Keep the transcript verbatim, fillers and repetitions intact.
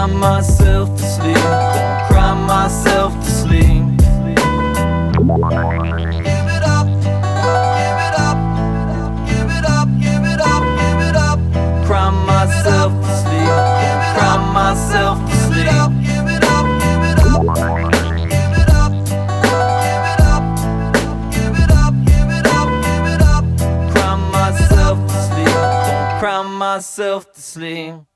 cry myself to sleep, gonna cry myself to sleep. Give it up, give it up, give it up, give it up, give it up. Cry myself to sleep, gonna cry myself to sleep. Give it up, give it up, give it up, give it up, give it up, give it up, give it up. Cry myself to sleep, gonna cry myself to sleep.